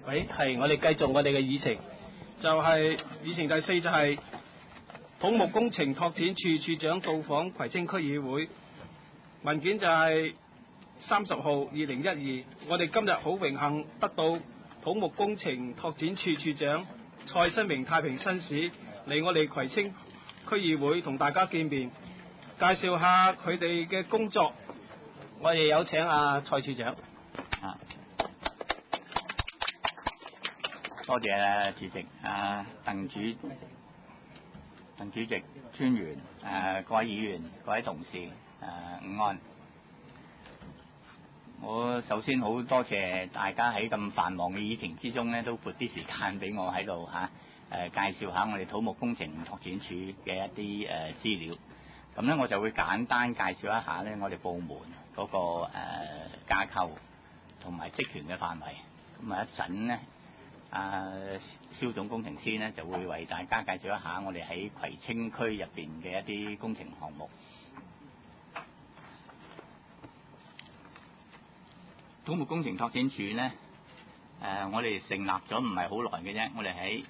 喂，係我哋繼續我哋嘅議程，就係、議程第4就係土木工程拓展處處長到訪葵青區議會，文件就係30號2012，我哋今日好榮幸得到土木工程拓展處處長蔡新明太平紳士嚟我哋葵青區議會同大家見面，介紹下佢哋嘅工作。我哋有請蔡處長。 多謝主席鄧主席、專員各位議員、各位同事午安。我首先好多謝大家喺咁繁忙嘅議程之中呢，都撥啲時間俾我喺度介紹下我哋土木工程拓展處嘅一啲資料。咁呢，我就會簡單介紹一下呢我哋部門嗰個架構同埋職權嘅範圍。咁一陣呢，蕭總工程師呢就會為大家介紹一下我哋喺葵青區入邊嘅一啲工程項目。土木工程拓展處呢，我哋成立咗唔係好耐嘅啫。我哋喺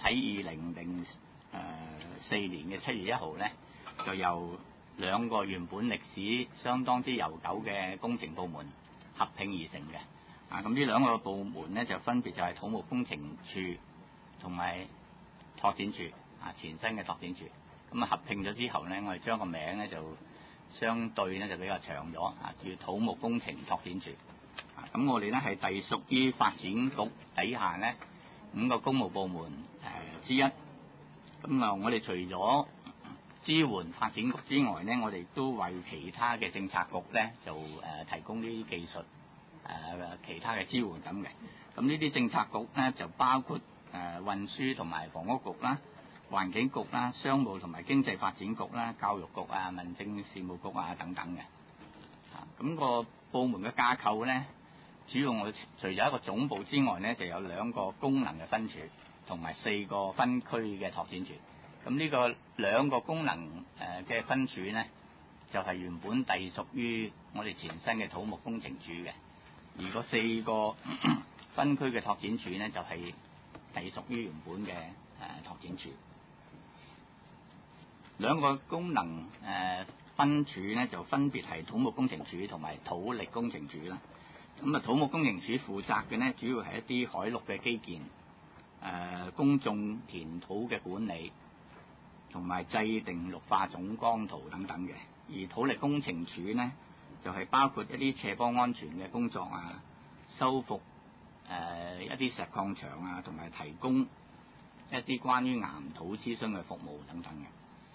2004年嘅7月1號呢，就由兩個原本歷史相當之悠久嘅工程部門合併而成嘅。咁呢兩個部門呢，就分別就係土木工程處同埋拓展處前身嘅拓展處。咁合併咗之後呢，我哋將個名呢就相對呢就比較長咗叫土木工程拓展處。咁我哋呢係隸屬於發展局底下呢5個公務部門之一。咁我哋除咗支援發展局之外呢，我哋都為其他嘅政策局呢就提供啲技術其他嘅支援咁嘅。咁呢啲政策局呢，就包括運輸同埋房屋局啦、環境局啦、商務同埋經濟發展局啦、教育局民政事務局等等嘅。咁個部門嘅架構呢，主要我除咗一個總部之外呢，就有2個功能嘅分處同埋4個分區嘅拓展處。咁呢個2個功能嘅分處呢，就係原本隸屬於我哋前身嘅土木工程處嘅，而嗰4個分區嘅拓展處呢，就係隸屬於原本嘅拓展處。2個功能分處呢，就分別係土木工程處同埋土力工程處啦。咁土木工程處負責嘅呢，主要係一啲海陸嘅基建、公眾填土嘅管理，同埋制定綠化總綱圖等等嘅。而土力工程處呢，就係包括一啲斜坡安全嘅工作修復一啲石礦場同埋提供一啲關於岩土諮詢嘅服務等等嘅。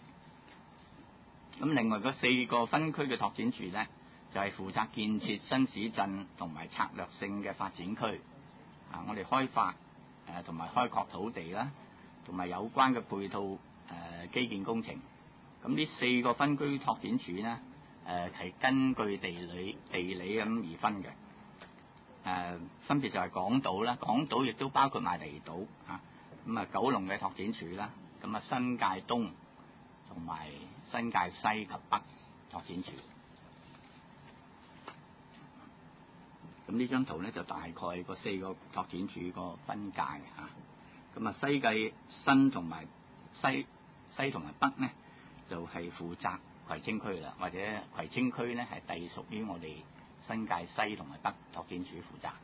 咁另外嗰4個分區嘅拓展處呢，就係負責建設新市鎮同埋策略性嘅發展區。我哋開發同埋開拓土地啦，同埋有關嘅配套基建工程。咁呢4個分區拓展處呢，係根據地理咁而分嘅。分別就係港島啦，港島亦都包括埋離島咁九龍嘅拓展處啦，咁新界東同埋新界西及北拓展處。咁呢張圖呢，就大概個4個拓展處個分界咁西計新同埋西同埋北呢，就係負責葵青區啦，或者葵青區呢係隸屬於我哋新界西同埋北拓展處負責。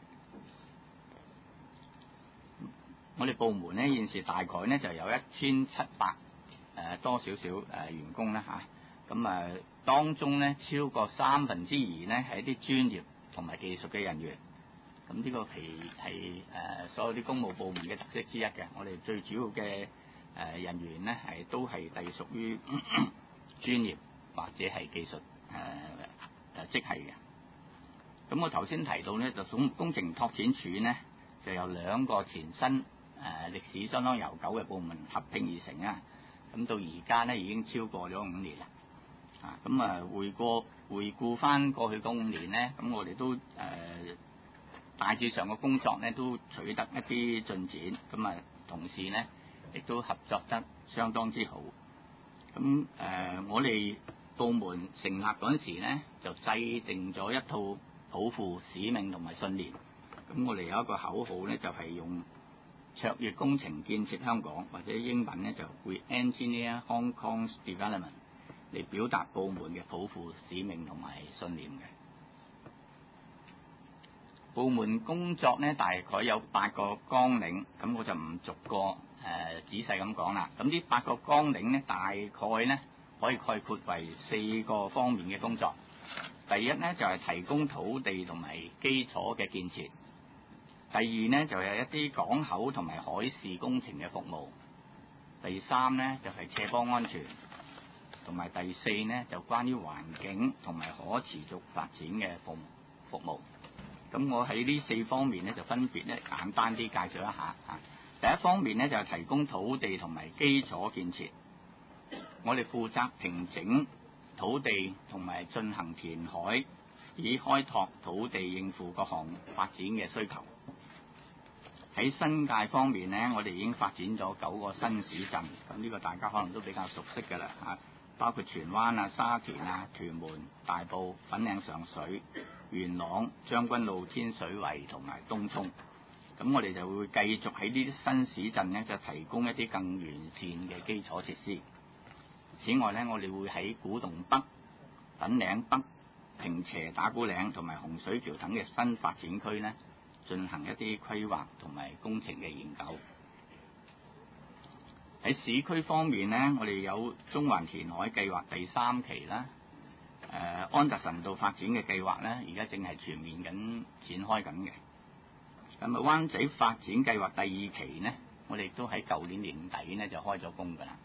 我哋部門呢，現時大概呢就有1700多少少員工啦咁當中呢，超過2/3呢係一啲專業同埋技術嘅人員。咁呢個係所有啲公務部門嘅特色之一嘅。我哋最主要嘅人員呢，都係隸屬於專業或者係技術職系嘅。咁我頭先提到呢，就土木工程拓展處呢，就有2個前身歷史相當悠久嘅部門合併而成咁到而家呢，已經超過咗5年啦。咁回顧翻過去嗰5年呢，咁我哋都大致上嘅工作呢都取得一啲進展。咁同事呢亦都合作得相當之好。咁我哋部門成立嗰陣時呢，就制定咗一套抱負、使命同埋信念。 咁我哋有一個口號咧，就係用卓越工程建設香港，或者英文咧就會 Engineer Hong Kong's Development 嚟表達部門嘅抱負、使命同埋信念嘅。部門工作咧大概有8個綱領，咁我就唔逐個仔細咁講啦。咁呢8個綱領咧，大概咧可以概括為4個方面嘅工作。第一咧就係提供土地同埋基礎嘅建設。第二咧就係一啲港口同埋海事工程嘅服務。第三咧就係斜坡安全，同埋第四咧就關於環境同埋可持續發展嘅服務。咁我喺呢4方面咧就分別咧簡單啲介紹一下嚇。第一方面咧就係提供土地同埋基礎建設，我哋負責平整土地同埋進行填海，以開拓土地應付各項發展嘅需求。喺新界方面咧，我哋已經發展咗9個新市鎮，咁呢個大家可能都比較熟悉㗎啦嚇，包括荃灣啊、沙田啊、屯門、大埔、粉嶺上水、元朗、將軍澳、天水圍同埋東涌。咁我哋就會繼續喺呢啲新市鎮咧，就提供一啲更完善嘅基礎設施。此外咧，我哋會喺古洞北、粉嶺北、坪輋打鼓嶺同埋洪水橋等嘅新發展區咧，進行一啲規劃同埋工程嘅研究。喺市區方面咧，我哋有中環填海計劃第3期啦，安達臣道發展嘅計劃咧，而家正係全面咁展開緊嘅。咁啊，灣仔發展計劃第2期咧，我哋亦都喺舊年年底咧就開咗工㗎啦。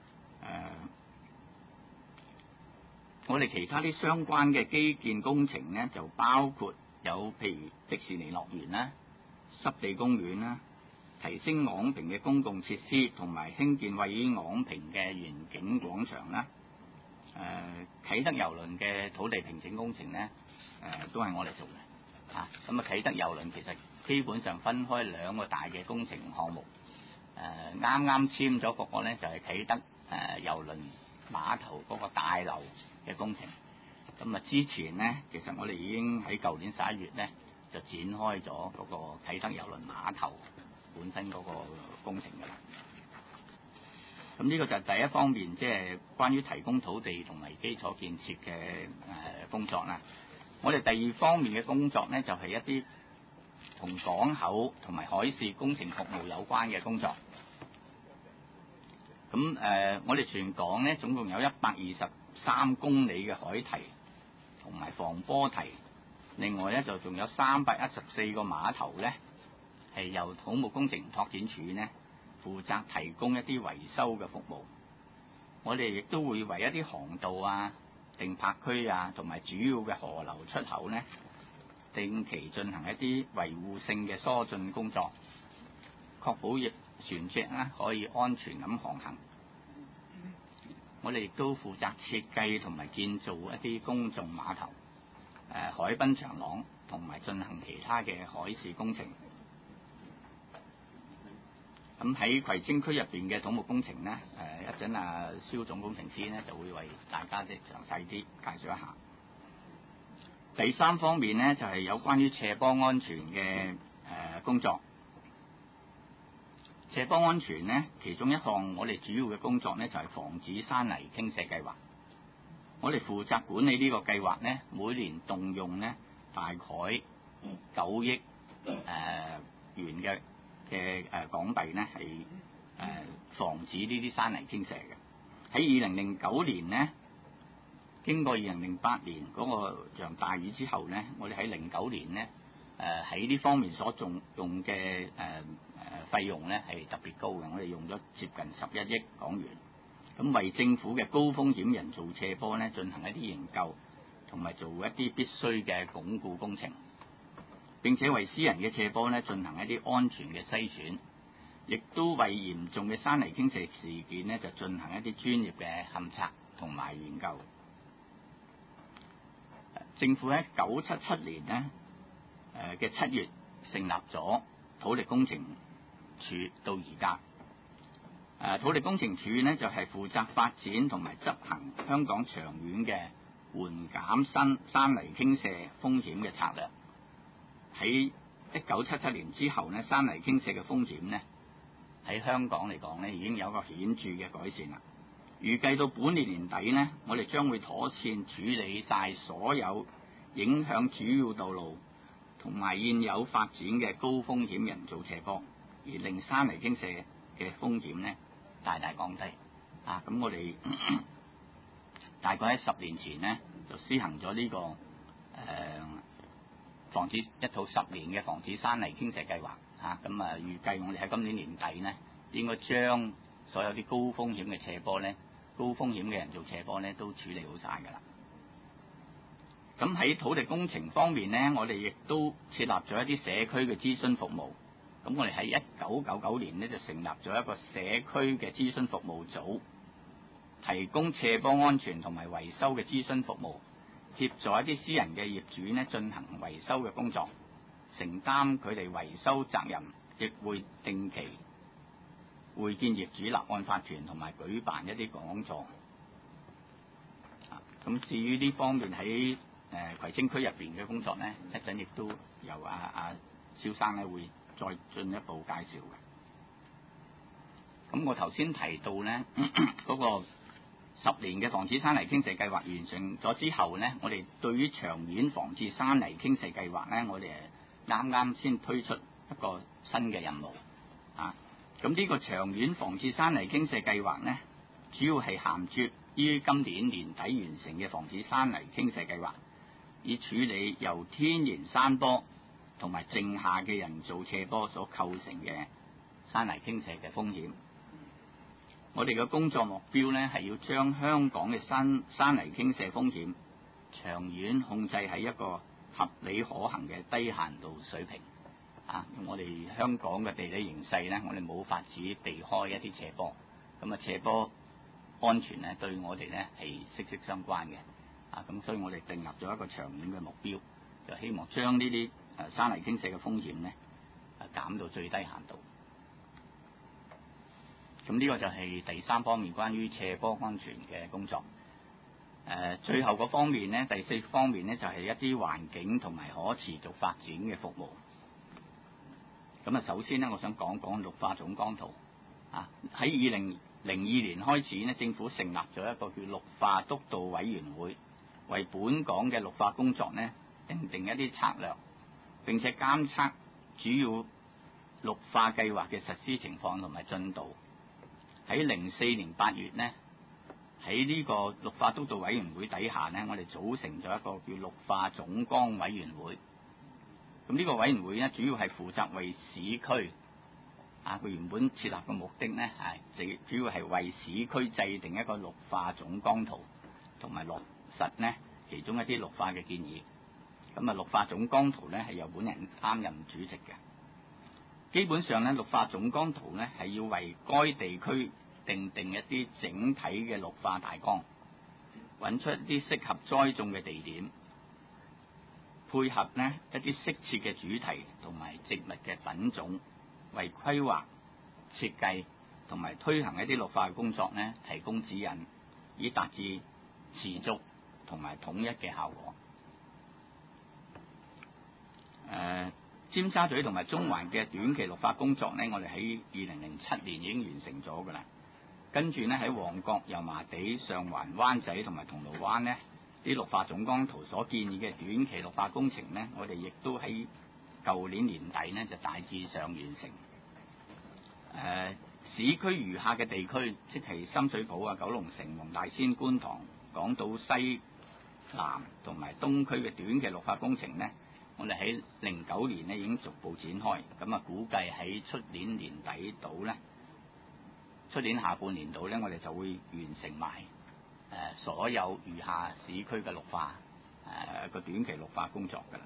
我哋其他啲相關嘅基建工程咧，就包括有譬如迪士尼樂園啦、濕地公園啦、提升昂坪嘅公共設施，同埋興建位於昂坪嘅園景廣場啦。啟德郵輪嘅土地平整工程咧，都係我哋做嘅嚇。咁啟德郵輪其實基本上分開2個大嘅工程項目。啱啱簽咗嗰個咧就係啟德郵輪碼頭嗰個大樓嘅工程。咁啊，之前咧其實我哋已經喺舊年11月咧就展開咗嗰個啟德郵輪碼頭本身嗰個工程㗎啦。咁呢個就係第一方面，即係關於提供土地同埋基礎建設嘅工作啦。我哋第2方面嘅工作咧，就係一啲同港口同埋海事工程服務有關嘅工作。咁我哋全港咧總共有123公里嘅海堤同埋防波堤，另外咧就仲有314個碼頭咧，係由土木工程拓展署咧負責提供一啲維修嘅服務。我哋亦都會為一啲航道啊、停泊區啊同埋主要嘅河流出口咧，定期進行一啲維護性嘅疏浚工作，確保船隻咧可以安全咁航行。我哋亦都負責設計同埋建造一啲公眾碼頭、海濱長廊，同埋進行其他嘅海事工程。咁喺葵青區入邊嘅土木工程咧，一陣蕭總工程師咧就會為大家即係詳細啲介紹一下。第3方面咧就係有關於斜坡安全嘅工作。斜坡安全咧，其中一項我哋主要嘅工作咧就係防止山泥傾瀉計劃。我哋負責管理呢個計劃咧，每年動用咧大概9億元嘅港幣咧係防止呢啲山泥傾瀉嘅。喺2009年咧，經過2008年嗰個場大雨之後咧，我哋喺09年咧喺呢方面所用嘅費用咧係特別高嘅，我哋用咗接近11億港元。咁為政府嘅高風險人造斜坡咧進行一啲研究，同埋做一啲必須嘅鞏固工程。並且為私人嘅斜坡咧進行一啲安全嘅篩選，亦都為嚴重嘅山泥傾瀉事件咧就進行一啲專業嘅勘測同埋研究。政府喺977年咧嘅7月成立咗土力工程處，到而家土力工程處咧就係負責發展同埋執行香港長遠嘅緩減山泥傾瀉風險嘅策略。喺 1977年之後呢，山泥傾瀉嘅風險呢，喺香港嚟講呢，已經有一個顯著嘅改善啦。預計到本年年底呢，我哋將會妥善處理晒所有影響主要道路同埋現有發展嘅高風險人造斜坡，而令山泥傾瀉嘅風險呢大大降低。咁我哋大概喺10年前呢，就施行咗呢個防止一套10年嘅防止山泥傾瀉計劃。預計我哋喺今年年底呢，應該將所有啲高風險嘅斜坡呢，高風險嘅人造斜坡呢，都處理好晒㗎啦。咁喺土地工程方面呢，我哋亦都設立咗一啲社區嘅諮詢服務。咁我哋喺1999年呢，就成立咗一個社區嘅諮詢服務組，提供斜坡安全同埋維修嘅諮詢服務，協助一啲私人嘅業主呢進行維修嘅工作，承擔佢哋維修責任，亦會定期會見業主立案法團同埋舉辦一啲講座。咁至於呢方面喺葵青區入邊嘅工作呢，一陣亦都由蕭生呢會再進一步介紹嘅。咁我頭先提到呢嗰個10年嘅防止山泥傾瀉計劃完成咗之後呢，我哋對於長遠防治山泥傾瀉計劃呢，我哋啱啱先推出一個新嘅任務。咁呢個長遠防治山泥傾瀉計劃呢，主要係銜接於今年年底完成嘅防止山泥傾瀉計劃，以處理由天然山坡同埋剩下嘅人造斜坡所構成嘅山泥傾瀉嘅風險。我哋嘅工作目標呢，係要將香港嘅山泥傾瀉風險長遠控制喺一個合理可行嘅低限度水平。我哋香港嘅地理形勢呢，我哋冇法子避開一啲斜坡。斜坡安全呢，對我哋呢係息息相關嘅。咁所以我哋訂立咗一個長遠嘅目標，就希望將呢啲山泥傾瀉嘅風險呢減到最低限度。咁呢個就係第3方面關於斜坡安全嘅工作。最後嗰方面呢，第4方面呢，就係一啲環境同埋可持續發展嘅服務。首先呢，我想講講綠化總綱圖。喺2002年開始呢，政府成立咗一個叫綠化督導委員會，為本港嘅綠化工作呢訂定一啲策略，並且監測主要綠化計劃嘅實施情況同埋進度。喺04年8月呢，喺呢個綠化督導委員會底下呢，我哋組成咗一個叫綠化總綱委員會。咁呢個委員會呢，主要係負責為市區佢原本設立嘅目的呢，主要係為市區制定一個綠化總綱圖，同埋落實呢其中一啲綠化嘅建議。綠化總綱圖呢，係由本人擔任主席嘅。基本上呢，綠化總綱圖呢，係要為該地區訂定一啲整體嘅綠化大綱，揾出一啲適合栽種嘅地點，配合呢一啲適切嘅主題同埋植物嘅品種，為規劃、設計同埋推行一啲綠化嘅工作呢提供指引，以達至持續同埋統一嘅效果。尖沙咀同埋中環嘅短期綠化工作呢，我哋喺2007年已經完成咗㗎啦。跟住呢，喺旺角、油麻地、上環、灣仔同埋銅鑼灣呢啲綠化總綱圖所建議嘅短期綠化工程呢，我哋亦都喺舊年年底呢就大致上完成。市區餘下嘅地區，即係深水埗、九龍城、黃大仙、觀塘、港島西南同埋東區嘅短期綠化工程呢，我哋喺09年呢已經逐步展開。估計喺出年年底到呢，出年下半年度呢，我哋就會完成埋所有餘下市區嘅綠化個短期綠化工作㗎啦。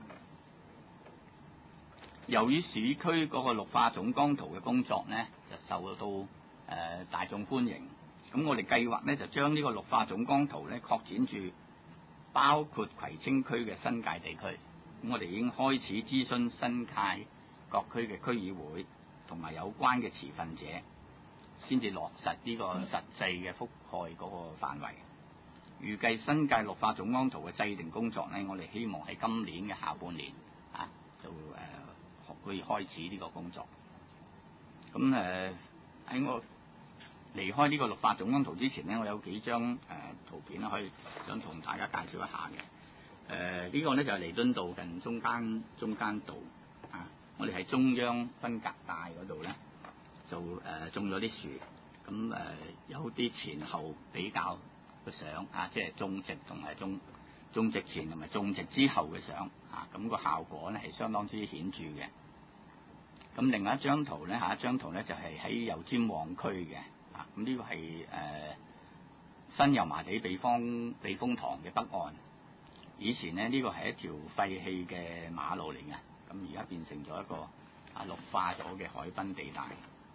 由於市區嗰個綠化總綱圖嘅工作呢，就受到大眾歡迎，咁我哋計劃呢，就將呢個綠化總綱圖呢擴展住包括葵青區嘅新界地區。咁我哋已經開始諮詢新界各區嘅區議會同埋有關嘅持份者，先至落實呢個實際嘅覆蓋嗰個範圍。預計新界綠化總綱圖嘅制定工作呢，我哋希望喺今年嘅下半年就會開始呢個工作。咁喺我離開呢個綠化總光圖之前呢，我有幾張圖片咧，可以想同大家介紹一下嘅。呢個呢就係彌敦道近中間道啊，我哋喺中央分隔帶嗰度呢，就種咗啲樹，咁有啲前後比較嘅相啊，即係種植同埋種植前同埋種植之後嘅相啊，咁個效果呢係相當之顯著嘅。咁另外一張圖呢，下一張圖呢就係喺油尖旺區嘅啊，咁呢個係新油麻地避風塘嘅北岸。以前呢，呢個係一條廢棄嘅馬路嚟嘅，咁而家變成咗一個綠化咗嘅海濱地帶。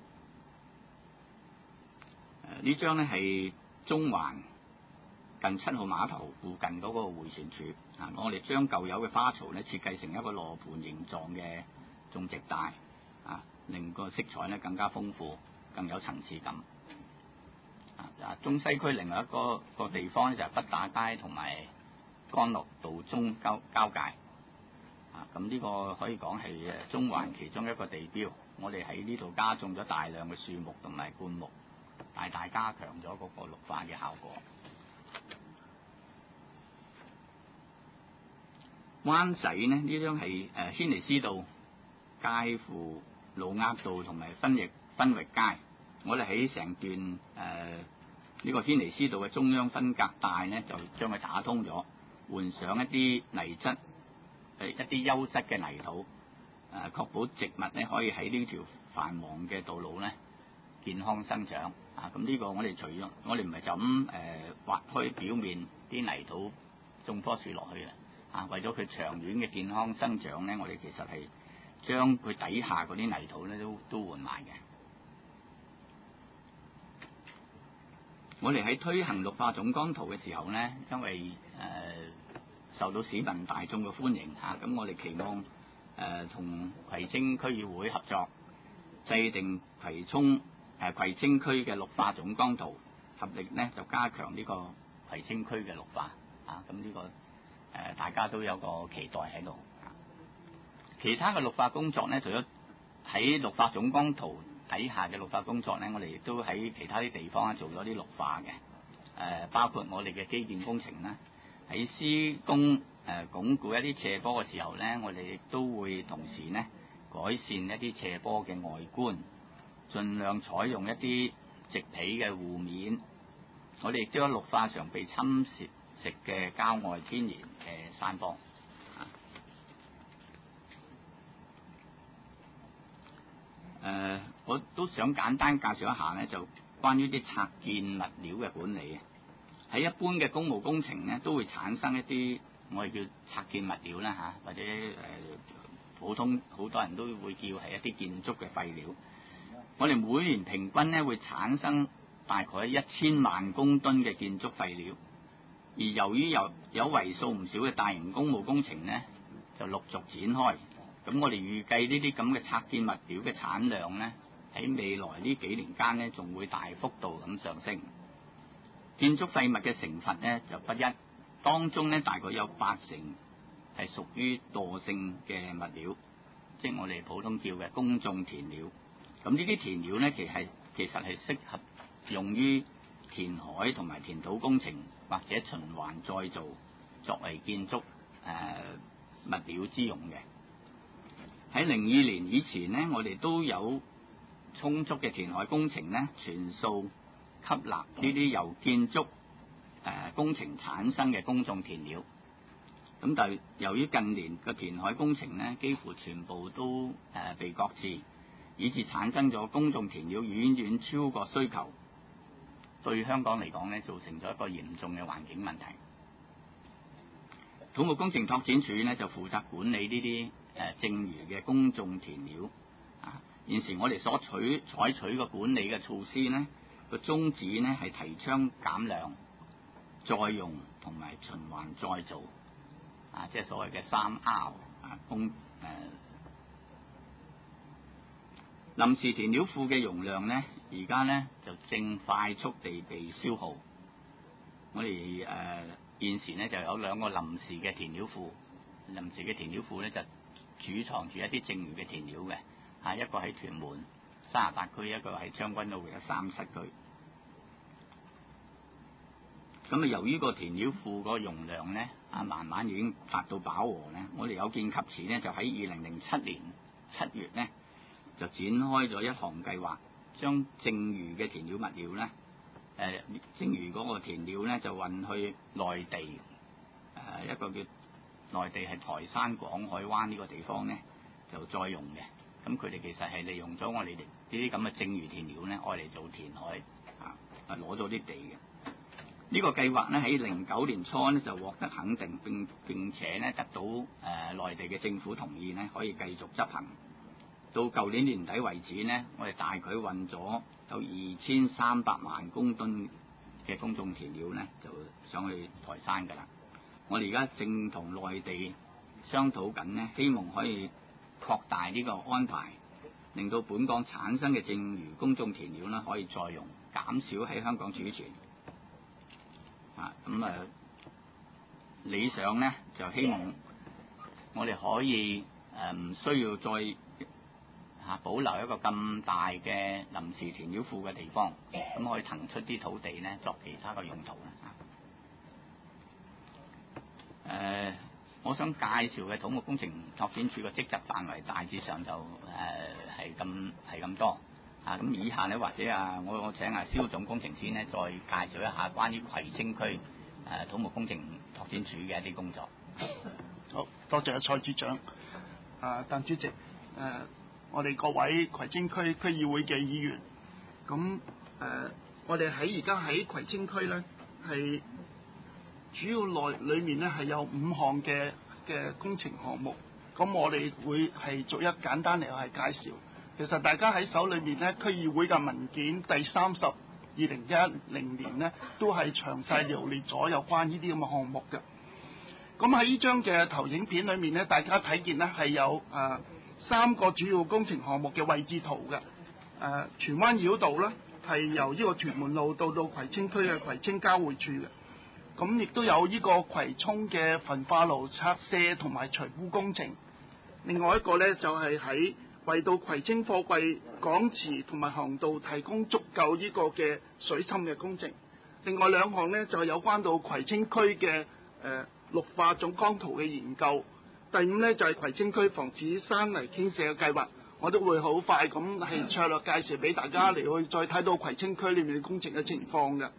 呢張呢係中環近7號碼頭附近嗰個迴旋處啊，我哋將舊有嘅花槽呢設計成一個羅盤形狀嘅種植帶啊，令個色彩呢更加豐富，更有層次感。中西區另外一個地方呢，就係北打街同埋干諾道中交界啊，咁呢個可以講係中環其中一個地標。我哋喺呢度加種咗大量嘅樹木同埋灌木，大大加強咗嗰個綠化嘅效果。灣仔呢，呢張係軒尼詩道介乎盧押道同埋分域街，我哋喺成段呢個軒尼詩道嘅中央分隔帶呢，就將佢打通咗，換上一啲泥質一啲優質嘅泥土，確保植物呢可以喺呢條繁忙嘅道路呢健康生長啊！咁呢個我哋除咗我哋唔係就咁挖開表面啲泥土種棵樹落去啊！為咗佢長遠嘅健康生長呢，我哋其實係將佢底下嗰啲泥土呢都換埋嘅。我哋喺推行綠化總光圖嘅時候呢，因為受到市民大眾嘅歡迎嚇，咁我哋期望同葵青區議會合作，制定葵青區嘅綠化總光圖，合力呢就加強呢個葵青區嘅綠化啊！咁呢個大家都有個期待喺度。其他嘅綠化工作呢，除咗喺綠化總光圖底下嘅綠化工作呢，我哋亦都喺其他啲地方做咗啲綠化嘅，包括我哋嘅基建工程啦，喺施工鞏固一啲斜坡嘅時候呢，我哋亦都會同時呢改善一啲斜坡嘅外觀，盡量採用一啲植皮嘅護面。我哋亦都有綠化常被侵蝕嘅郊外天然嘅山坡。我都想簡單介紹一下呢，就關於啲拆建物料嘅管理。喺一般嘅公務工程呢，都會產生一啲我哋叫拆建物料啦嚇，或者普通好多人都會叫係一啲建築嘅廢料。我哋每年平均呢會產生大概1000萬公噸嘅建築廢料，而由於有為數唔少嘅大型公務工程呢，就陸續展開。咁我哋預計呢啲咁嘅拆建物料嘅產量呢，喺未來呢幾年間呢，仲會大幅度咁上升。建築廢物嘅成分呢就不一，當中呢大概有80%係屬於惰性嘅物料，即係我哋普通叫嘅公眾填料。咁呢啲填料呢，其實係適合用於填海同埋填土工程或者循環再造，作為建築物料之用嘅。喺02年以前呢，我哋都有充足嘅填海工程呢，全數吸納呢啲由建築工程產生嘅公眾填料。咁但係由於近年嘅填海工程呢，幾乎全部都被擱置，以致產生咗公眾填料遠遠超過需求，對香港嚟講呢，造成咗一個嚴重嘅環境問題。土木工程拓展署呢，就負責管理呢啲剩餘嘅公眾填料啊。現時我哋所採取嘅管理嘅措施呢，個宗旨呢係提倡減量、再用同埋循環再造啊，即係所謂嘅3R 啊。臨時填料庫嘅容量呢，而家呢就正快速地被消耗。我哋現時呢就有2個臨時嘅填料庫，臨時嘅填料庫呢就儲藏住一啲剩餘嘅填料嘅，一個喺屯門38區，一個喺將軍澳嘅37區。咁由於個填料庫個容量咧慢慢已經達到飽和咧，我哋有見及此咧，就喺2007年7月咧就展開咗一項計劃，將剩餘嘅填料物料咧，剩餘嗰個填料咧就運去內地，一個叫內地係台山廣海灣呢個地方咧就再用嘅。咁佢哋其實係利用咗我哋呢啲咁嘅剩餘填料咧，愛嚟做填海攞咗啲地嘅。呢個計劃咧喺09年初咧就獲得肯定，並且咧得到內地嘅政府同意咧，可以繼續執行。到舊年年底為止咧，我哋大概運咗有2300萬公噸嘅公眾填料咧，就上去台山㗎啦。我哋而家正同內地商討緊咧，希望可以擴大呢個安排，令到本港產生嘅剩餘公眾填料咧可以再用，減少喺香港儲存。理想咧就希望我哋可以唔需要再保留一個咁大嘅臨時填料庫嘅地方，咁可以騰出啲土地咧作其他嘅用途啦。我想介紹嘅土木工程拓展署嘅職責範圍大致上就係咁多。咁以下咧或者我請蕭總工程師咧再介紹一下關於葵青區土木工程拓展署嘅一啲工作。 好多謝蔡處長。鄧主席，我哋各位葵青區區議會嘅議員，咁我哋而家喺葵青區咧係主要裏面咧係有5項嘅工程項目，咁我哋會係逐一簡單嚟係介紹。其實大家喺手裏面咧，區議會嘅文件第30 2010年咧，都係詳細羅列咗有關呢啲咁嘅項目嘅。咁喺呢張嘅投影片裏面咧，大家睇見咧係有3個主要工程項目嘅位置圖嘅。荃灣繞道咧係由呢個屯門路到葵青區嘅葵青交匯處嘅。咁亦都有呢個葵涌嘅焚化爐拆卸同埋除污工程。另外一個咧就係為到葵青貨櫃港池同埋航道提供足夠呢個嘅水深嘅工程。另外2項呢，就有關到葵青區嘅綠化總綱圖嘅研究。第5呢，就係葵青區防止山泥傾瀉嘅計劃。我都會好快咁係策略介紹俾大家嚟去再睇到葵青區裏面嘅工程嘅情況嘅。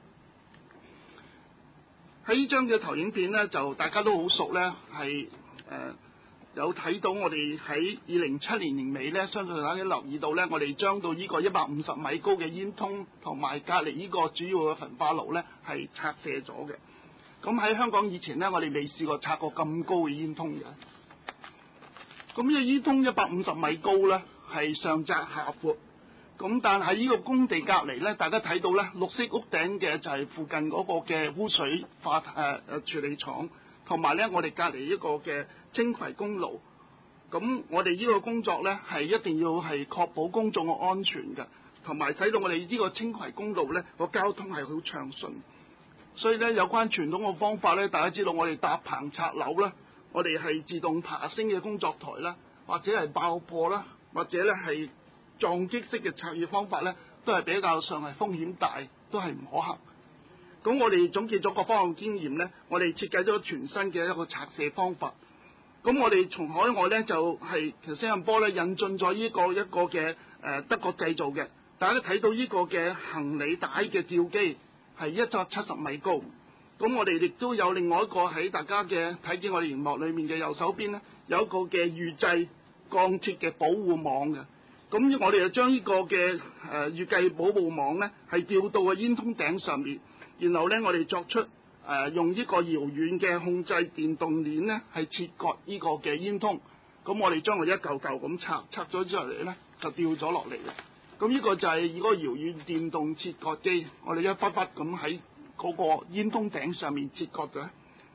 喺呢張嘅投影片呢，就大家都好熟呢，係有睇到我哋喺2007年年尾咧，相信大家留意到咧，我哋將到呢個150米高嘅煙通同埋隔離呢個主要嘅焚化爐咧係拆卸咗嘅。咁喺香港以前咧，我哋未試過拆過咁高嘅煙通嘅。咁呢個煙通150米高咧，係上窄下闊。咁但係呢個工地隔離咧，大家睇到咧，綠色屋頂嘅就係附近嗰個嘅污水化處理廠。同埋咧，我哋隔離一個嘅青葵公路，咁我哋呢個工作咧係一定要係確保公眾嘅安全嘅，同埋使到我哋呢個青葵公路咧個交通係好暢順。所以咧，有關傳統嘅方法咧，大家知道我哋搭棚拆樓啦，我哋係自動爬升嘅工作台啦，或者係爆破啦，或者咧係撞擊式嘅拆卸方法咧，都係比較上係風險大，都係唔可行。咁我哋總結咗各方向經驗咧，我哋設計咗全新嘅一個拆卸方法。咁我哋從海外咧就係其實新加坡咧引進咗一個嘅德國製造嘅，大家都睇到呢個嘅行李帶嘅吊機係170米高。咁我哋亦都有另外一個喺大家嘅睇見我哋熒幕裏面嘅右手邊咧，有一個嘅預製鋼鐵嘅保護網嘅。咁我哋就將呢個嘅預計保護網咧係吊到個煙通頂上面。然後咧，我哋作出用呢個遙遠嘅控制電動鏈咧，係切割呢個嘅煙通。咁我哋將佢一嚿嚿咁拆咗之後嚟咧，就掉咗落嚟嘅。咁呢個就係嗰個遙遠電動切割機，我哋一忽忽咁喺嗰個煙通頂上面切割嘅。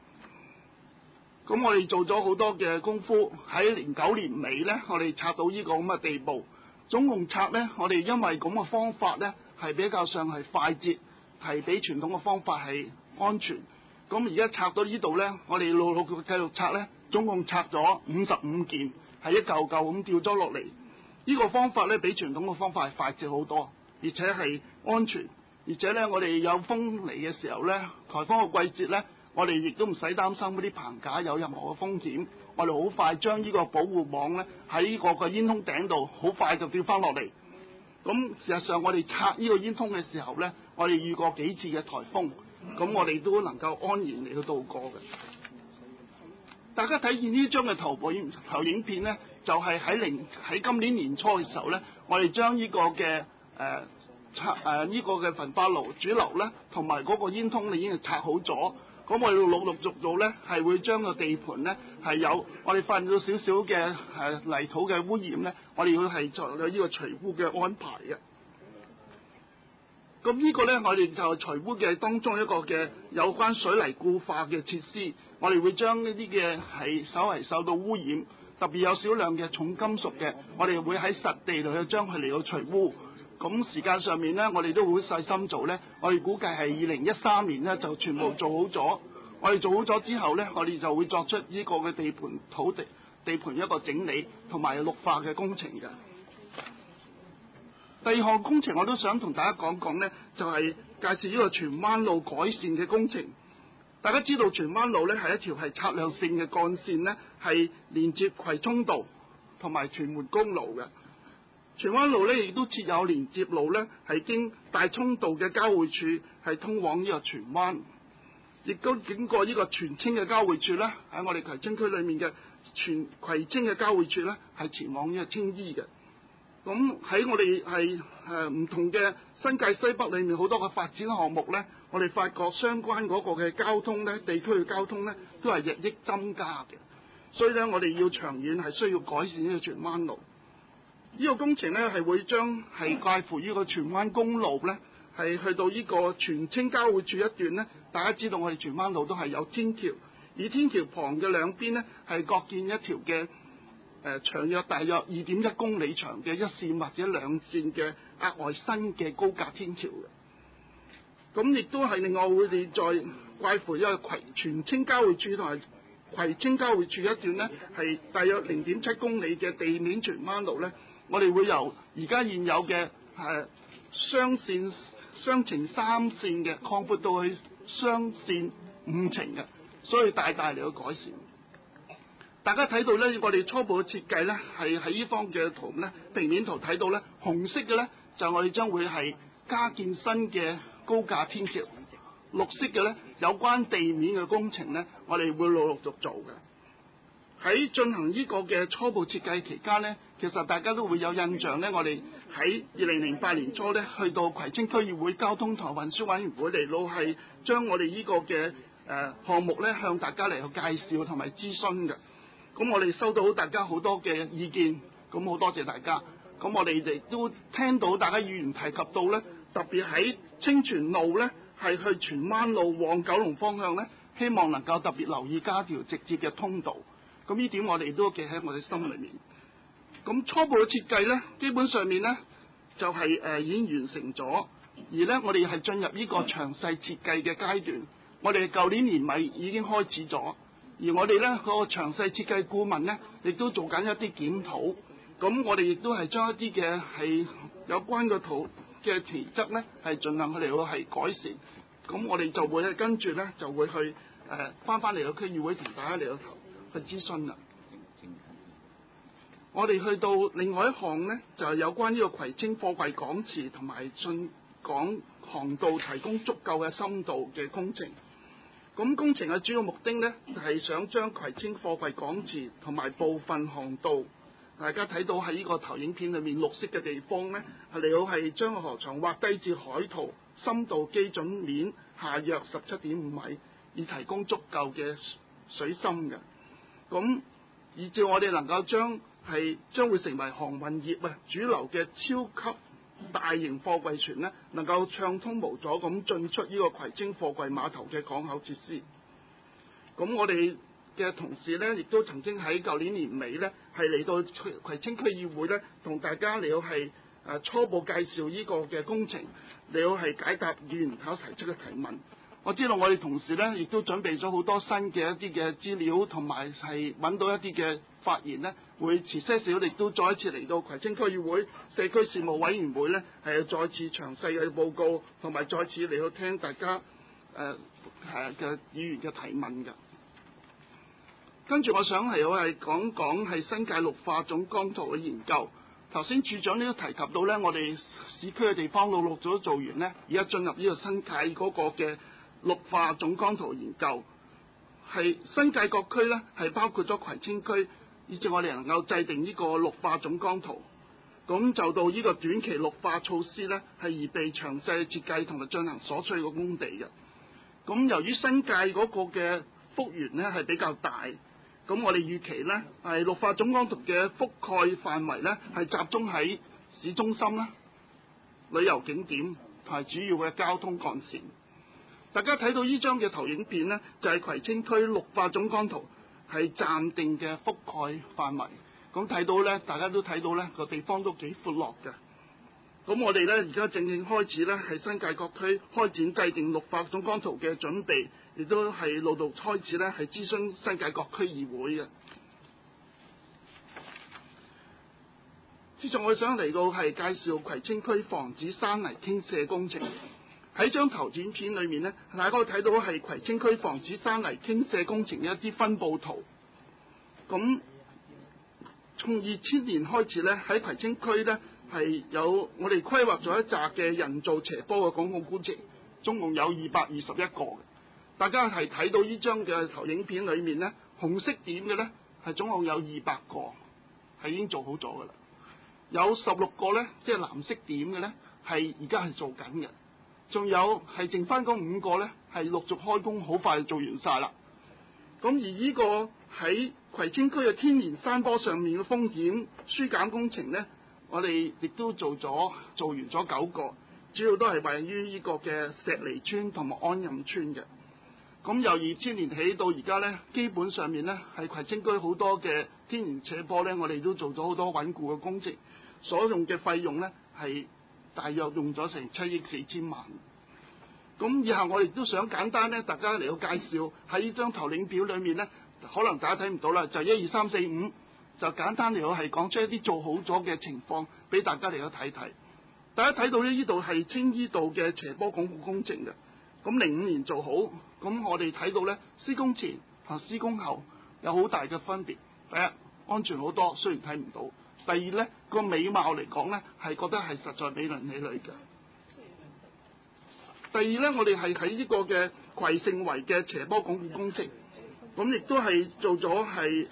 咁我哋做咗好多嘅功夫，喺09年尾咧，我哋拆到呢個咁嘅地步。總共拆咧，我哋因為咁嘅方法咧，係比較上係快捷。係比傳統嘅方法係安全。咁而家拆到呢度呢，我哋陸續繼續拆呢，總共拆咗55件。 係一嚿嚿咁掉咗落嚟。呢個方法咧比傳統嘅方法係快捷好多，而且係安全，而且咧我哋有風嚟嘅時候咧，颱風嘅季節咧，我哋亦都唔使擔心嗰啲棚架有任何嘅風險，我哋好快將呢個保護網咧喺呢個煙囪頂度，好快就掉翻落嚟。咁事實上我哋拆呢個煙囪嘅時候咧，我哋遇過幾次嘅颱風，咁我哋都能夠安然嚟到度過嘅。大家睇見呢張嘅投影片咧，就係喺今年年初嘅時候咧，我哋將呢個嘅呢個嘅焚化爐主樓咧，同埋嗰個煙囪已經係拆好咗。咁我哋陸續做咧，係會將個地盤咧係有我哋發現到少少嘅泥土嘅污染咧，我哋要係作有呢個除污嘅安排嘅。咁呢個咧，我哋就除污嘅當中一個嘅有關水泥固化嘅設施，我哋會將呢啲嘅係稍為受到污染，特別有少量嘅重金屬嘅，我哋會喺實地度去將佢嚟到除污。咁時間上面咧，我哋都好細心做咧，我哋估計係2013年咧就全部做好咗。我哋做好咗之後咧，我哋就會作出呢個嘅地盤一個整理同埋綠化嘅工程嘅。第二項工程我都想同大家講講咧，就係介紹呢個荃灣路改善嘅工程。大家知道荃灣路咧係一條係策略性嘅幹線咧，係連接葵涌道同埋屯門公路嘅。荃灣路咧亦都設有連接路咧，係經大涌道嘅交匯處係通往呢個荃灣，亦都經過呢個荃青嘅交匯處咧，喺我哋葵青區裏面嘅葵青嘅交匯處咧，係前往呢個青衣嘅。咁喺我哋係唔同嘅新界西北裏面好多嘅發展項目咧，我哋發覺相關嗰個嘅交通咧，地區嘅交通咧，都係日益增加嘅。所以咧，我哋要長遠係需要改善呢個荃灣路。呢個工程咧係會將係介乎呢個荃灣公路咧，係去到呢個荃青交匯處一段咧。大家知道我哋荃灣路都係有天橋，而天橋旁嘅兩邊咧係各建一條嘅長約大約2.1公里長嘅一線或者兩線嘅額外新嘅高架天橋嘅。咁亦都係另外會哋再介乎一個荃青交匯處同埋葵青交匯處一段咧，係大約0.7公里嘅地面荃灣路咧。我哋會由而家現有嘅雙程3線嘅擴闊到去雙線5程嘅，所以大嚟到改善。大家睇到咧，我哋初步嘅設計咧，係喺呢方嘅圖咧，平面圖睇到咧，紅色嘅咧就我哋將會係加建新嘅高架天橋，綠色嘅咧有關地面嘅工程咧，我哋會陸續做嘅。喺進行呢個嘅初步設計期間呢，其實大家都會有印象呢，我哋喺2008年初呢，去到葵青區議會交通同運輸委員會嚟到係將我哋呢個嘅項目呢向大家嚟去介紹同埋諮詢嘅。咁我哋收到大家好多嘅意見，咁好多謝大家。咁我哋亦都聽到大家議員提及到呢，特別喺清泉路呢，係去荃灣路往九龍方向呢，希望能夠特別留意加條直接嘅通道。咁呢點我哋都記喺我哋心裏面。咁初步嘅設計呢，基本上面呢，就係已經完成咗，而呢，我哋係進入呢個詳細設計嘅階段。我哋舊年年尾已經開始咗，而我哋呢個詳細設計顧問呢，亦都做緊一啲檢討。咁我哋亦都係將一啲嘅係有關嘅圖嘅圖則呢，係盡量去嚟到係改善。咁我哋就會跟住呢，就會去翻嚟個區議會同大家嚟到去諮詢啦。我哋去到另外一項呢，就係有關呢個葵青貨櫃港池同埋進港航道提供足夠嘅深度嘅工程。咁工程嘅主要目的呢，就係想將葵青貨櫃港池同埋部分航道，大家睇到喺呢個投影片裏面綠色嘅地方呢，係嚟到係將個河床挖低至海圖深度基準面下約17.5米，以提供足夠嘅水深嘅。咁以至我哋能夠將會成為航運業主流嘅超級大型貨櫃船呢，能夠暢通無阻咁進出呢個葵青貨櫃碼頭嘅港口設施。咁我哋嘅同事呢，亦都曾經喺舊年年尾呢，係嚟到葵青區議會呢，同大家嚟到係初步介紹呢個嘅工程，嚟到係解答議員提出嘅提問。 我知道我哋同事咧，亦都準備咗好多新嘅一啲嘅資料，同埋係揾到一啲嘅發言咧，會遲些少，亦都再一次嚟到葵青區議會社區事務委員會咧，係再次詳細嘅報告，同埋再次嚟到聽大家嘅議員嘅提問嘅。跟住我想係講講係新界綠化總綱圖嘅研究。頭先處長都提及到咧，我哋市區嘅地方陸續都做完咧，而家進入呢個新界嗰個嘅綠化總綱圖研究，係新界各區咧係包括咗葵青區，以至我哋能夠制定呢個綠化總綱圖。咁就到呢個短期綠化措施咧，係而被詳細設計同埋進行所需嘅工地嘅。咁由於新界嗰個嘅幅員咧係比較大。咁我哋預期呢，係綠化總綱圖嘅覆蓋範圍呢，係集中喺市中心啦、旅遊景點同埋主要嘅交通幹線。大家睇到呢張嘅投影片呢，就係葵青區綠化總綱圖係暫定嘅覆蓋範圍。咁睇到呢，大家都睇到呢個地方都幾闊落嘅。咁我哋呢，而家正開始呢，係新界各區開展制定綠化總綱圖嘅準備，亦都係陸續開始呢，係諮詢新界各區議會嘅。接住我想嚟到係介紹葵青區防止山泥傾瀉工程。喺張投影片裏面呢，大家可以睇到係葵青區防止山泥傾瀉工程嘅一啲分佈圖。咁從2000年開始呢，喺葵青區呢，係有我哋規劃咗一紮嘅人造斜坡嘅公共工程，總共有221個嘅。大家係睇到呢張嘅投影片裏面呢，紅色點嘅呢係總共有200個，係已經做好咗㗎啦。有16個呢，即係藍色點嘅呢，係而家係做緊嘅。仲有係剩翻嗰5個呢，係陸續開工，好快就做完晒啦。咁而呢個喺葵青區嘅天然山坡上面嘅風險疏減工程呢，我哋亦都做完咗9個，主要都係位於呢個嘅石梨村同埋安蔭村嘅。咁由2000年起到而家呢，基本上面呢係葵青區好多嘅天然斜坡呢，我哋都做咗好多穩固嘅工程，所用嘅費用呢係大約用咗成7億4千萬。咁以下我哋都想簡單呢，大家嚟到介紹喺呢張投影表裏面呢，可能大家睇唔到啦，就1、2、3、4、5，就簡單嚟到係講出一啲做好咗嘅情況俾大家嚟到睇睇。大家睇到呢度係青衣道嘅斜坡鞏固工程嘅，咁05年做好，咁我哋睇到呢，施工前同施工後有好大嘅分別。第一，安全好多，雖然睇唔到；第二呢，個美貌嚟講呢，係覺得係實在美輪美奐嘅。第二呢，我哋係喺呢個嘅葵盛圍嘅斜坡鞏固工程，咁亦都係做咗係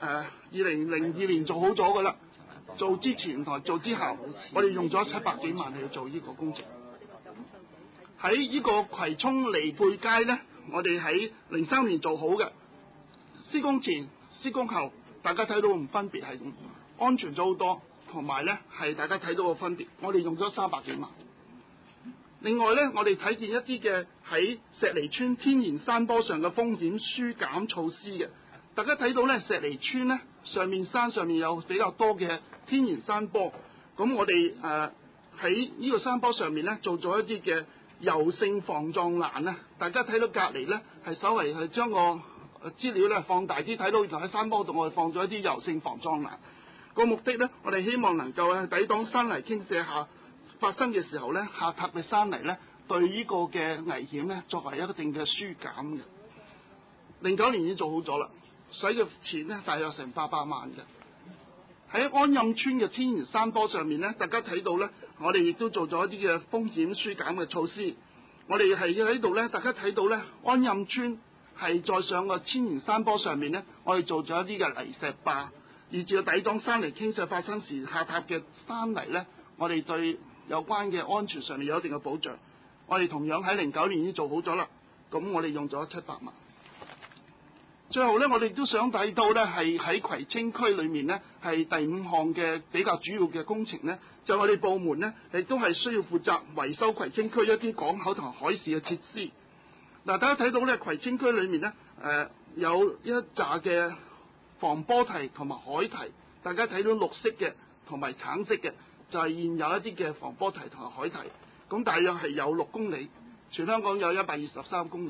2002年做好咗㗎啦。做之前同埋做之後，我哋用咗700幾萬嚟做呢個工程。喺呢個葵涌離配街呢，我哋喺03年做好嘅，施工前、施工後，大家睇到唔分別係安全咗好多，同埋呢係大家睇到個分別，我哋用咗300幾萬。另外呢，我哋睇見一啲嘅喺石梨村天然山坡上嘅風險疏減措施嘅，大家睇到呢，石梨村呢山上面有比較多嘅天然山坡，咁我哋喺呢個山坡上面呢，做咗一啲嘅柔性防撞欄呢，大家睇到隔離呢，係稍微係將個資料呢放大啲，睇到原來喺山坡度我哋放咗一啲柔性防撞欄，個目的呢，我哋希望能夠抵擋山泥傾瀉下發生嘅時候呢，下塌嘅山泥呢對呢個嘅危險呢作為一定嘅疏減嘅。09年已經做好咗啦，使嘅錢呢大約成800萬嘅。喺安蔭村嘅天然山坡上面呢，大家睇到呢，我哋亦都做咗一啲嘅風險疏減嘅措施。我哋係喺度呢，大家睇到呢，安蔭村係再上個天然山坡上面呢，我哋做咗一啲嘅泥石壩，以至抵擋山泥傾瀉發生時下塌嘅山泥呢，我哋對有關嘅安全上面有一定嘅保障。我哋同樣喺09年已經做好咗啦，咁我哋用咗700萬。最後呢，我哋都想睇到呢，係喺葵青區裏面呢，係第5項嘅比較主要嘅工程呢，就我哋部門呢，亦都係需要負責維修葵青區一啲港口同海事嘅設施。嗱，大家睇到呢，葵青區裏面呢，有一紮嘅防波堤同埋海堤，大家睇到綠色嘅同埋橙色嘅，就係現有一啲嘅防波堤同埋海堤，咁大約係有6公里，全香港有123公里。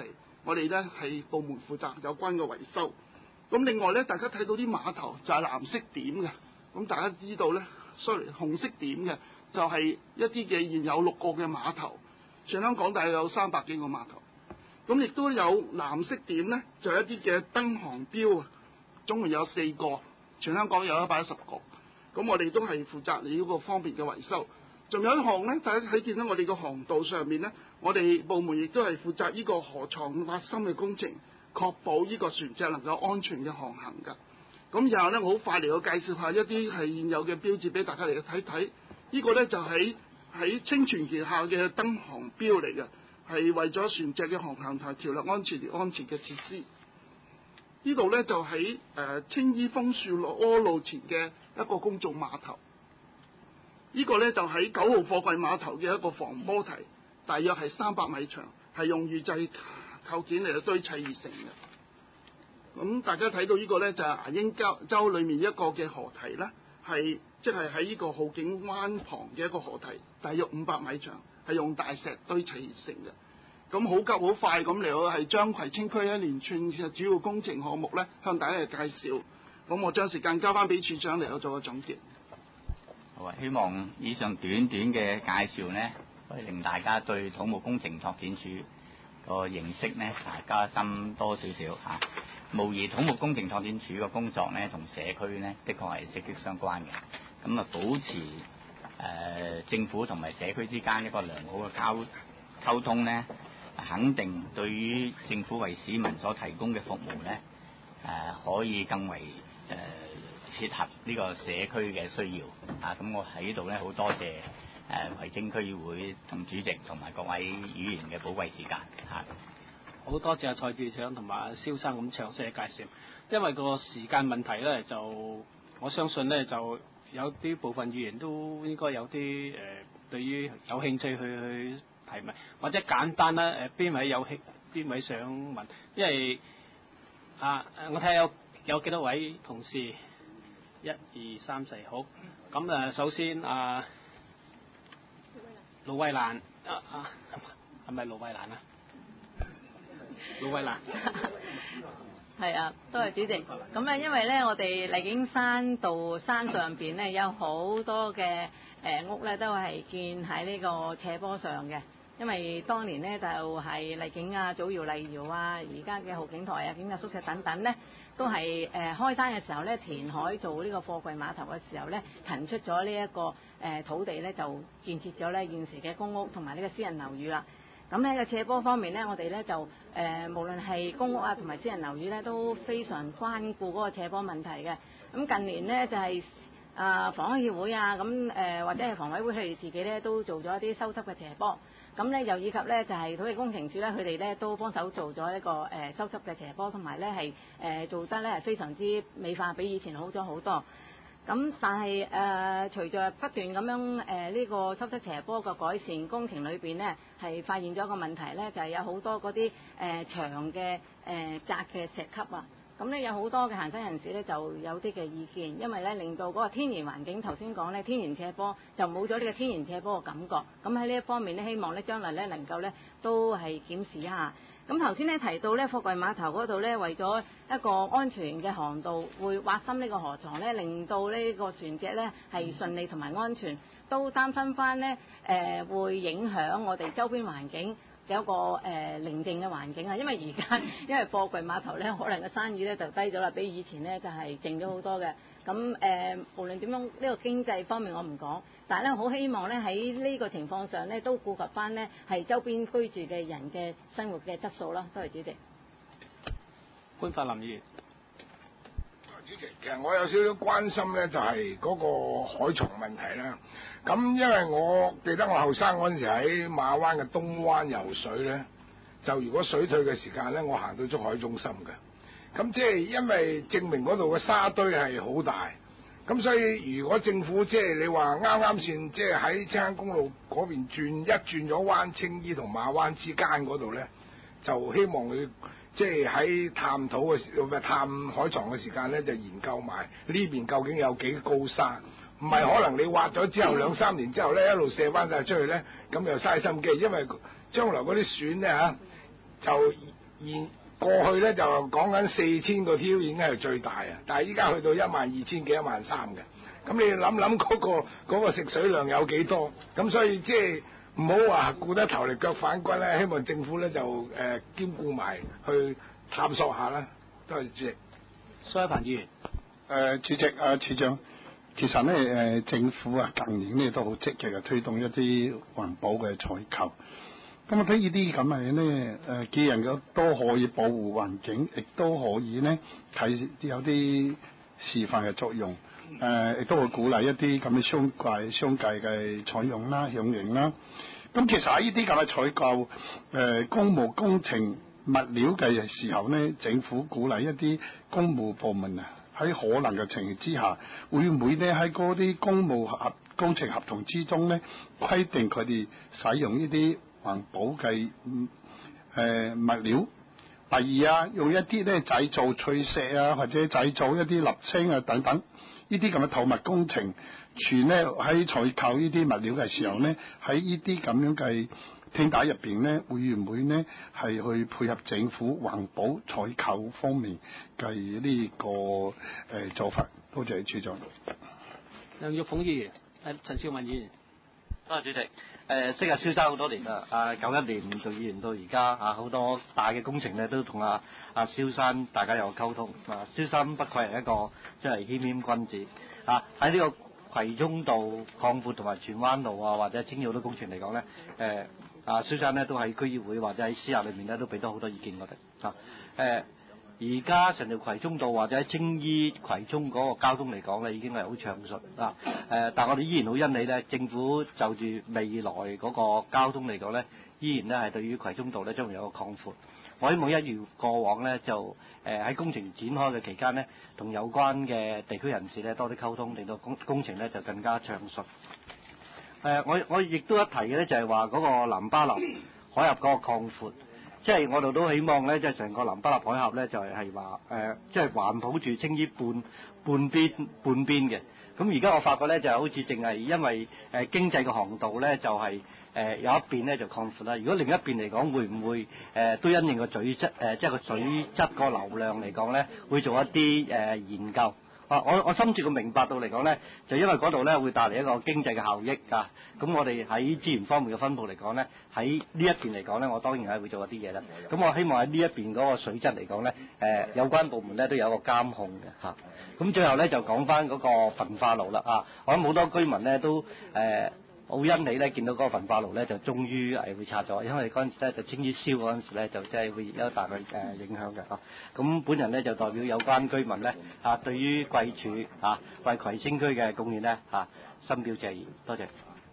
我哋咧係部門負責有關嘅維修。咁另外咧，大家睇到啲碼頭就係藍色點嘅，咁大家知道咧，sorry， 紅色點嘅就係一啲嘅現有6個嘅碼頭，全香港大約有300幾個碼頭。咁亦都有藍色點咧，就係一啲嘅燈航標啊，總共有4個，全香港有110個。咁我哋都係負責呢個方面嘅維修。仲有一項咧，大家睇見到我哋個航道上面咧，我哋部門亦都係負責呢個河床挖深嘅工程，確保呢個船隻能夠安全嘅航行㗎。咁然後咧，我好快嚟到介紹下一啲係現有嘅標誌俾大家嚟睇睇。呢個咧就喺清泉橋下嘅燈航標嚟嘅，係為咗船隻嘅航行同橋梁安全而安設嘅設施。呢度咧就喺青衣楓樹柯路前嘅一個公眾碼頭。呢個咧就喺9號貨櫃碼頭嘅一個防波堤，大約係300米長，係用預製構件嚟到堆砌而成嘅。咁大家睇到呢個咧就係牙鷹洲裏面一個嘅河堤啦，係即係喺呢個浩景灣旁嘅一個河堤，大約500米長，係用大石堆砌而成嘅。咁好急好快咁嚟到係將葵青區一連串嘅主要工程項目咧向大家嚟介紹。咁我將時間交翻俾處長嚟到做個總結。 好啊，希望以上短短嘅介紹呢，可以令大家對土木工程拓展署個認識呢，大家深多少少嚇。無疑土木工程拓展署嘅工作呢，同社區呢，的確係息息相關嘅。咁啊，保持政府同埋社區之間一個良好嘅溝通呢，肯定對於政府為市民所提供嘅服務呢，可以更為切合呢個社區嘅需要啊！咁我喺呢度咧好多謝葵青區議會同主席同埋各位議員嘅寶貴時間嚇。 好多謝蔡處長同埋蕭生咁詳細嘅介紹，因為個時間問題咧，就我相信咧就有啲部分議員都應該有啲對於有興趣去提問，或者簡單啦邊位想問？因為我睇下有幾多位同事。1、2、3、4，好。咁首先盧慧蘭，係咪盧慧蘭啊？盧慧蘭。 係啊，多謝主席。咁因為咧，我哋荔景山道山上邊咧有好多嘅屋咧，都係建喺呢個斜坡上嘅。因為當年咧就係荔景啊、祖堯荔窯啊、而家嘅浩景台啊、警察宿舍等等咧，都係開山嘅時候咧填海做呢個貨櫃碼頭嘅時候咧，騰出咗呢一個土地咧，就建設咗咧現時嘅公屋同埋呢個私人樓宇啦。咁喺個斜坡方面咧，我哋咧就無論係公屋啊同埋私人樓宇咧，都非常關顧嗰個斜坡問題嘅。咁近年咧就係房屋協會啊，咁或者係房委會佢哋自己咧都做咗一啲修葺嘅斜坡。咁咧又以及咧就係土地工程署咧，佢哋咧都幫手做咗一個修葺嘅斜坡，同埋咧係做得咧係非常之美化，比以前好咗好多。咁但係隨着不斷咁樣呢個修葺斜坡嘅改善工程裏邊咧，係發現咗一個問題咧，就係有好多嗰啲長嘅窄嘅石級啊。咁咧有好多嘅行山人士咧就有啲嘅意見，因為咧令到嗰個天然環境頭先講咧天然斜坡就冇咗呢個天然斜坡嘅感覺。咁喺呢一方面咧，希望咧將來咧能夠咧都係檢視一下。咁頭先咧提到咧貨櫃碼頭嗰度咧，為咗一個安全嘅航道，會挖深呢個河床咧，令到呢個船隻咧係順利同埋安全，都擔心翻咧會影響我哋周邊環境。有一個寧靜嘅環境啊，因為而家因為貨櫃碼頭咧，可能嘅生意咧就低咗啦，比以前咧就係靜咗好多嘅。咁無論點樣呢個經濟方面我唔講，但係咧好希望咧喺呢個情況上咧都顧及翻咧係周邊居住嘅人嘅生活嘅質素啦。多謝主席。 潘柏林議員。 主席，其實我有少少關心咧，就係嗰個海床問題啦。咁因為我記得我後生嗰陣時喺馬灣嘅東灣游水咧，就如果水退嘅時間咧，我行到出海中心嘅。咁即係因為證明嗰度嘅沙堆係好大，咁所以如果政府即係你話啱啱先即係喺青坑公路嗰邊轉咗灣，青衣同馬灣之間嗰度咧，就希望佢即係喺探討嘅探海床嘅時間咧，就研究埋呢邊究竟有幾高沙，唔係可能你挖咗之後2、3年之後咧，一路射翻晒出去咧，咁又嘥心機，因為將來嗰啲船咧就過去咧就講緊4000個 T 已經係最大啊，但係依家去到12000幾、13000嘅。咁你諗諗嗰個食水量有幾多？咁所以即係唔好話顧得頭嚟腳反骨咧，希望政府咧就兼顧埋去探索下啦。多謝主席。 蘇一鵬議員。 主席處長，其實咧政府啊近年咧都好積極嘅推動一啲環保嘅採購。咁啊，睇呢啲咁嘅咧，既然都可以保護環境，亦都可以咧睇有啲示範嘅作用。亦都會鼓勵一啲咁嘅商界嘅採用啦、響應啦。咁其實喺呢啲咁嘅採購公務工程物料嘅時候咧，政府鼓勵一啲公務部門啊，喺可能嘅情形之下，會唔會咧喺嗰啲公務工程合同之中咧，規定佢哋使用呢啲環保嘅物料？第二啊，用一啲咧製造碎石啊，或者製造一啲瀝青啊等等，呢啲咁嘅土木工程，全咧喺採購呢啲物料嘅時候咧，喺呢啲咁樣嘅聽打入邊咧，會唔會咧係去配合政府環保採購方面嘅呢個做法？多謝處長。 梁玉鳳議員，陳兆文議員。 多謝主席。識阿蕭生好多年啦，91年做議員到而家好多大嘅工程咧都同阿蕭生大家有溝通。蕭生不愧係一個即係謙謙君子喺呢個葵涌道擴闊同埋荃灣路或者青衣好多工程嚟講咧，蕭生咧都喺區議會或者喺私下裏面咧都俾到好多意見我哋而家成條葵涌道或者喺青衣葵涌嗰個交通嚟講咧，已經係好暢順但我哋依然好欣喜咧，政府就住未來嗰個交通嚟講咧，依然咧係對於葵涌道咧將會有個擴闊。我希望一如過往咧，就喺工程展開嘅期間咧，同有關嘅地區人士咧多啲溝通，令到工程咧就更加暢順。我亦都一提嘅咧，就係話嗰個南巴立海峽嗰個擴闊。即係我哋都希望咧，即係成個南巴立海峽咧，就係話即係環抱住青衣半邊嘅。咁而家我發覺咧，就好似淨係因為經濟嘅航道咧，就係有一邊咧就擴闊啦。如果另一邊嚟講，會唔會都因應個水質即係個水質個流量嚟講咧，會做一啲研究？我深切咁明白到嚟講咧，就因為嗰度咧會帶嚟一個經濟嘅效益咁我哋喺資源方面嘅分佈嚟講咧，喺呢一邊嚟講咧，我當然係會做一啲嘢啦。咁我希望喺呢一邊嗰個水質嚟講咧，有關部門咧都有一個監控嘅咁最後咧就講翻嗰個焚化爐啦我諗好多居民咧都好欣喜咧，見到嗰個焚化爐咧就終於會拆咗，因為嗰陣時咧就青衣燒嗰陣時咧就即係會有一大嘅影響嘅咁本人咧就代表有關居民咧對於貴處為葵青區嘅貢獻咧深表謝意，多謝。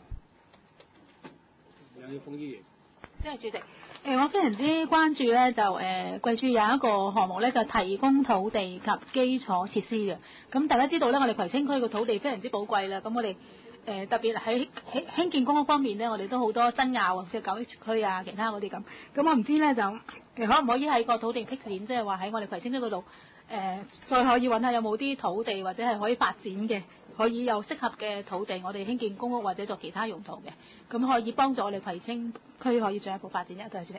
梁耀鳳議員。 多謝主席。我非常之關注咧，就貴處有一個項目咧，就提供土地及基礎設施嘅。咁大家知道咧，我哋葵青區嘅土地非常之寶貴啦。咁我哋特別喺興建公屋方面咧，我哋都好多爭拗，即係9區其他嗰啲咁。咁我唔知咧就可唔可以喺個土地闢點，即係話喺我哋葵青區嗰度再可以揾下有冇啲土地或者係可以發展嘅，可以有適合嘅土地，我哋興建公屋或者做其他用途嘅，咁可以幫助我哋葵青區可以進一步發展嘅。多謝主席。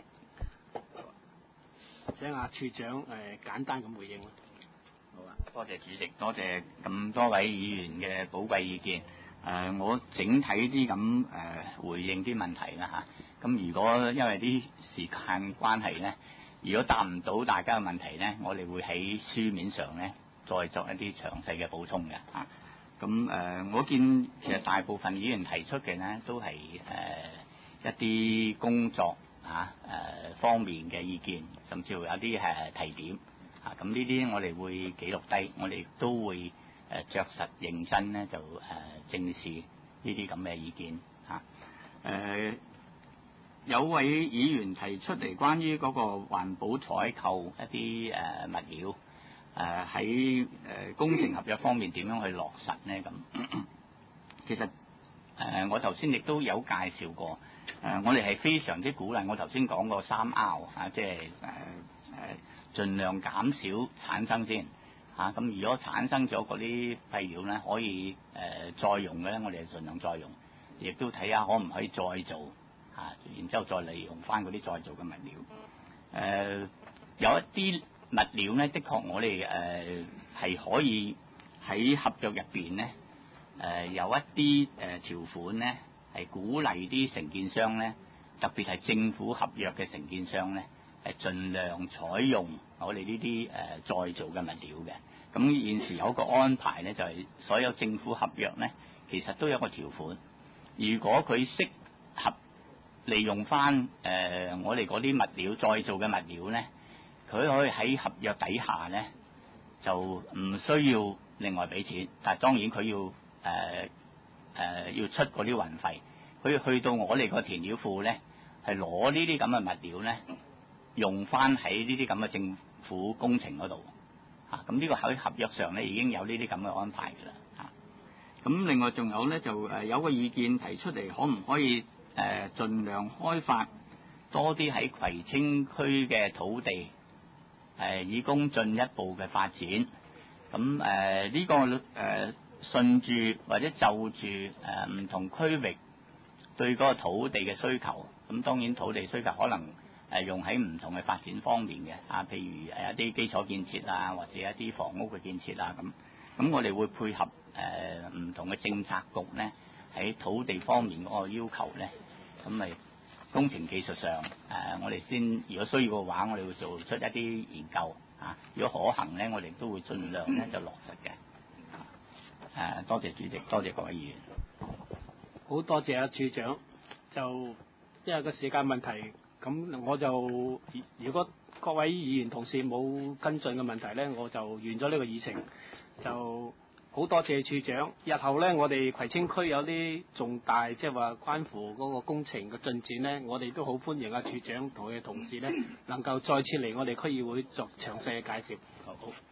請阿處長簡單咁回應啦。 好多謝主席，多謝咁多位議員嘅寶貴意見。我整體啲咁回應啲問題啦咁如果因為啲時間關係咧，如果答唔到大家嘅問題咧，我哋會喺書面上咧再作一啲詳細嘅補充嘅咁我見其實大部分議員提出嘅咧都係一啲工作方面嘅意見，甚至乎有啲提點咁呢啲我哋會記錄低，我哋都會着實認真咧就正視呢啲咁嘅意見有位議員提出嚟關於嗰個環保採購一啲物料喺工程合約方面點樣去落實呢？咁其實我頭先亦都有介紹過我哋係非常之鼓勵我頭先講過3R即係盡量減少產生先咁如果產生咗嗰啲廢料咧，可以再用嘅咧，我哋就盡量再用，亦都睇下可唔可以再做然之後再利用翻嗰啲再做嘅物料有一啲物料咧，的確我哋係可以喺合約入邊咧，有一啲條款咧，係鼓勵啲承建商咧，特別係政府合約嘅承建商咧，係盡量採用我哋呢啲再造嘅物料嘅。咁現時有一個安排咧，就係所有政府合約咧，其實都有一個條款，如果佢適合利用翻我哋嗰啲物料再造嘅物料咧，佢可以喺合約底下咧就唔需要另外俾錢，但係當然佢要要出嗰啲運費，佢去到我哋個填料庫咧係攞呢啲咁嘅物料咧用翻喺呢啲咁嘅政府工程嗰度嚇，咁呢個喺合約上咧已經有呢啲咁嘅安排㗎啦嚇。咁另外仲有咧就有個意見提出嚟，可唔可以盡量開發多啲喺葵青區嘅土地，以供進一步嘅發展。咁呢個順住或者就住唔同區域對嗰個土地嘅需求，咁當然土地需求可能用喺唔同嘅發展方面嘅譬如一啲基礎建設啊，或者一啲房屋嘅建設啊咁我哋會配合唔同嘅政策局咧喺土地方面嗰個要求咧，咁咪工程技術上我哋先如果需要嘅話，我哋會做出一啲研究如果可行咧，我哋都會盡量咧就落實嘅。多謝主席，多謝各位議員。 好多謝處長，就因為個時間問題，咁我就如果各位議員同事冇跟進嘅問題咧，我就完咗呢個議程。就好多謝處長，日後咧我哋葵青區有啲重大即係話關乎嗰個工程嘅進展咧，我哋都好歡迎處長同佢嘅同事咧能夠再次嚟我哋區議會作詳細嘅介紹。好。